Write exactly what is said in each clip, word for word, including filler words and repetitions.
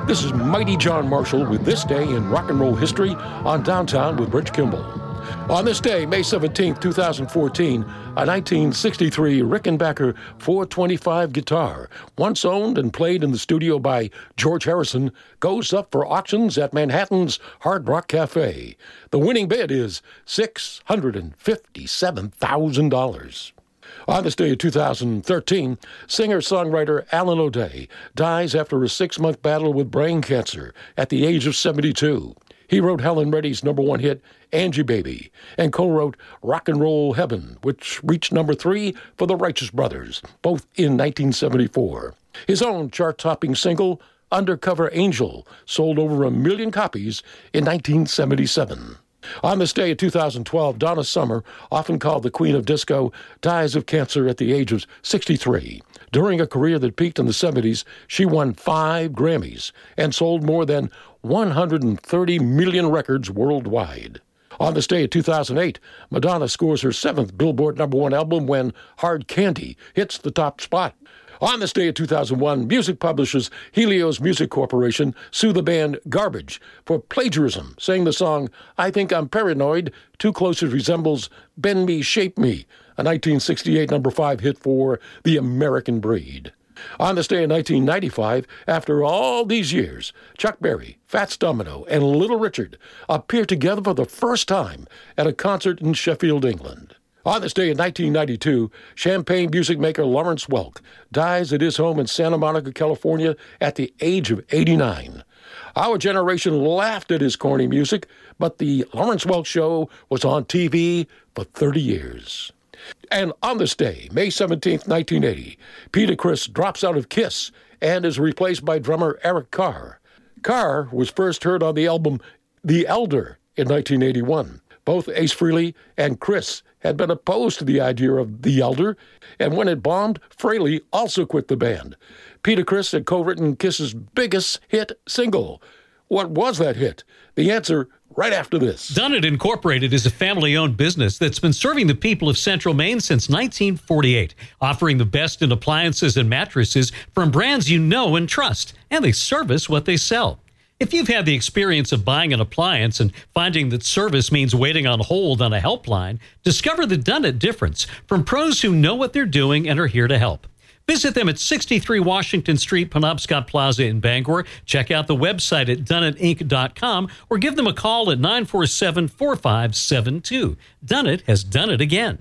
This is Mighty John Marshall with This Day in Rock and Roll History on Downtown with Rich Kimball. On this day, May seventeenth, twenty fourteen, a nineteen sixty-three Rickenbacker four twenty-five guitar, once owned and played in the studio by George Harrison, goes up for auctions at Manhattan's Hard Rock Cafe. The winning bid is six hundred fifty-seven thousand dollars. On this day of two thousand thirteen, singer-songwriter Alan O'Day dies after a six-month battle with brain cancer at the age of seventy-two. He wrote Helen Reddy's number one hit, Angie Baby, and co-wrote Rock and Roll Heaven, which reached number three for the Righteous Brothers, both in nineteen seventy-four. His own chart-topping single, Undercover Angel, sold over a million copies in nineteen seventy-seven. On this day of two thousand twelve, Donna Summer, often called the Queen of Disco, dies of cancer at the age of sixty-three. During a career that peaked in the seventies, she won five Grammys and sold more than one hundred thirty million records worldwide. On this day of two thousand eight, Madonna scores her seventh Billboard number one album when Hard Candy hits the top spot. On this day of two thousand one, music publishers Helios Music Corporation sue the band Garbage for plagiarism, saying the song I Think I'm Paranoid too closely resembles Bend Me, Shape Me, a nineteen sixty-eight number five hit for The American Breed. On this day in nineteen ninety-five, after all these years, Chuck Berry, Fats Domino, and Little Richard appear together for the first time at a concert in Sheffield, England. On this day in nineteen ninety-two, Champaign music maker Lawrence Welk dies at his home in Santa Monica, California, at the age of eighty-nine. Our generation laughed at his corny music, but the Lawrence Welk Show was on T V for thirty years. And on this day, May seventeenth, nineteen eighty, Peter Criss drops out of Kiss and is replaced by drummer Eric Carr. Carr was first heard on the album The Elder in nineteen eighty-one. Both Ace Frehley and Criss had been opposed to the idea of The Elder, and when it bombed, Frehley also quit the band. Peter Criss had co-written Kiss's biggest hit single. What was that hit? The answer right after this. Done It Incorporated is a family-owned business that's been serving the people of Central Maine since nineteen forty-eight, offering the best in appliances and mattresses from brands you know and trust, and they service what they sell. If you've had the experience of buying an appliance and finding that service means waiting on hold on a helpline, discover the Done It difference from pros who know what they're doing and are here to help. Visit them at sixty-three Washington Street, Penobscot Plaza in Bangor. Check out the website at done it inc dot com or give them a call at nine four seven, four five seven two. Done It has done it again.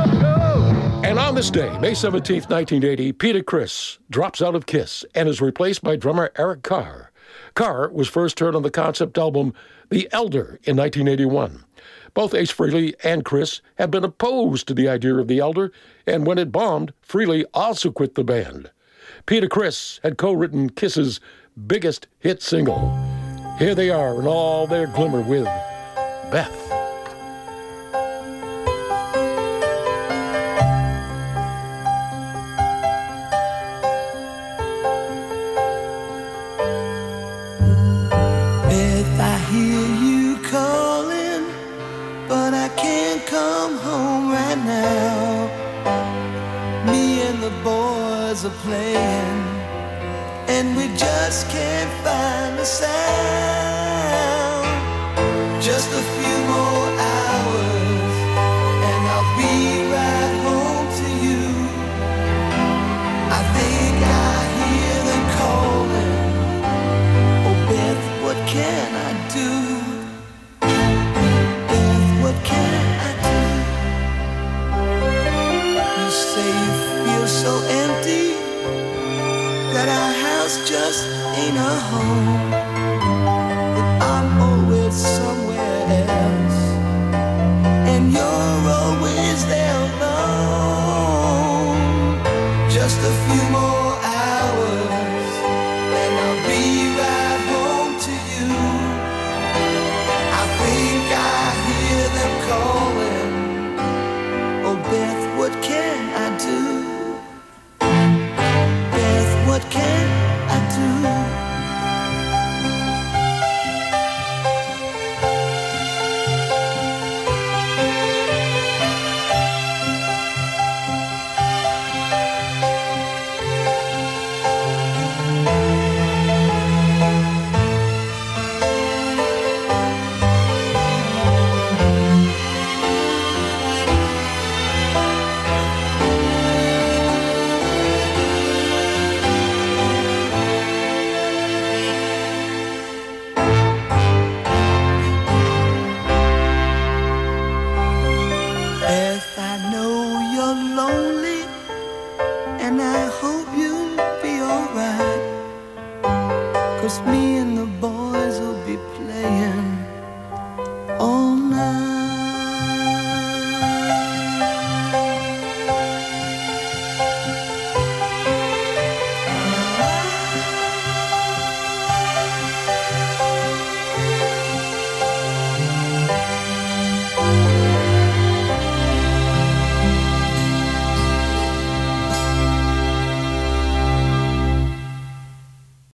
And on this day, May seventeenth, nineteen eighty, Peter Criss drops out of Kiss and is replaced by drummer Eric Carr. Carr was first heard on the concept album The Elder in nineteen eighty-one. Both Ace Frehley and Criss had been opposed to the idea of The Elder, and when it bombed, Frehley also quit the band. Peter Criss had co-written Kiss's biggest hit single. Here they are in all their glimmer with Beth. Are playing, and we just can't find the sound. Just a few more hours, and I'll be right home to you. I think I hear them calling. Oh, Beth, what can I do? Beth, what can I do? You say you feel so empty, that our house just ain't a home.